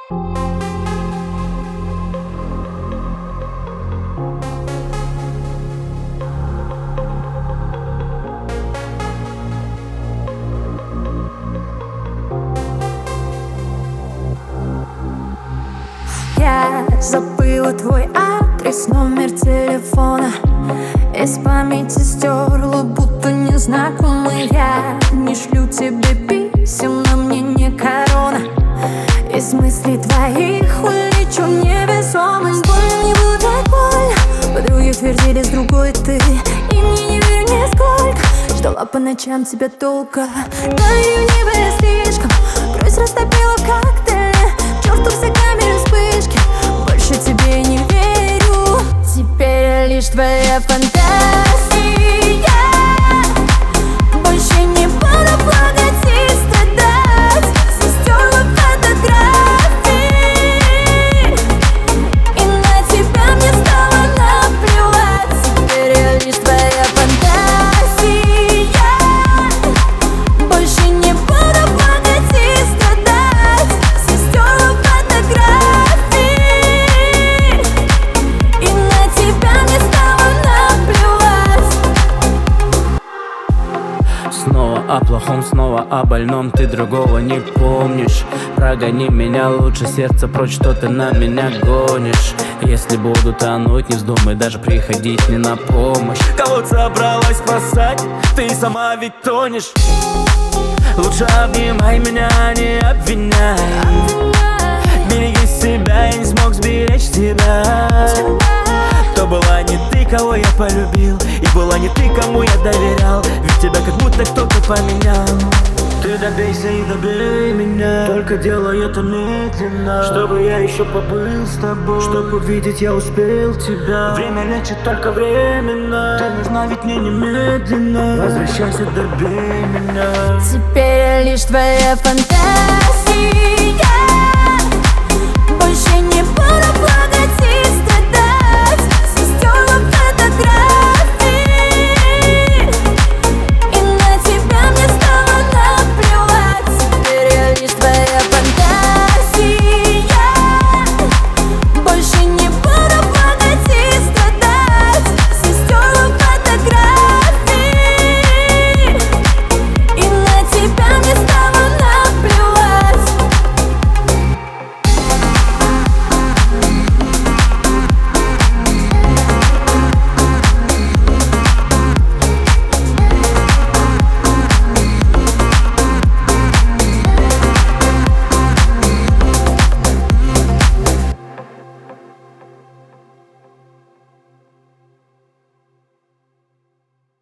Я забыла твой адрес, номер телефона. Из памяти стерла, будто незнакомый. Я не шлю тебе писем, на мне не корона. Из мыслей твоих улечу в невесомость. Больно мне было так больно. Подруги твердили с другой ты, и мне не верю нисколько. Ждала по ночам тебя долго, но июни были слишком. Грусть растопила в коктейле, к черту все камеры, вспышки. Больше тебе не верю. Теперь лишь твоя фантазия. Больше не буду плакать и страдать. Все стерла фотографии, и на тебя мне стало наплевать. Теперь я лишь твоя фантазия. Больше не буду плакать и страдать. Все стерла фотографии, и на тебя мне стало наплевать. Снова о плохом, снова о больном, ты другого не помнишь. Прогони меня лучше, сердце прочь, что ты на меня гонишь. Если буду тонуть, не вздумай даже приходить мне на помощь. Кого собралась спасать, ты сама ведь тонешь. Лучше обнимай меня, не обвиняй. Береги себя, я не смог сберечь тебя. То была не ты, кого я полюбил, и была не ты, кому я доверял. Ведь тебя как будто кто-то поменял. Ты добейся и добей меня, только делай это медленно, чтобы я еще побыл с тобой, чтобы увидеть я успел тебя. Время лечит только временно, ты нужна ведь мне немедленно. Возвращайся, добей меня. Теперь лишь твоя фантазия.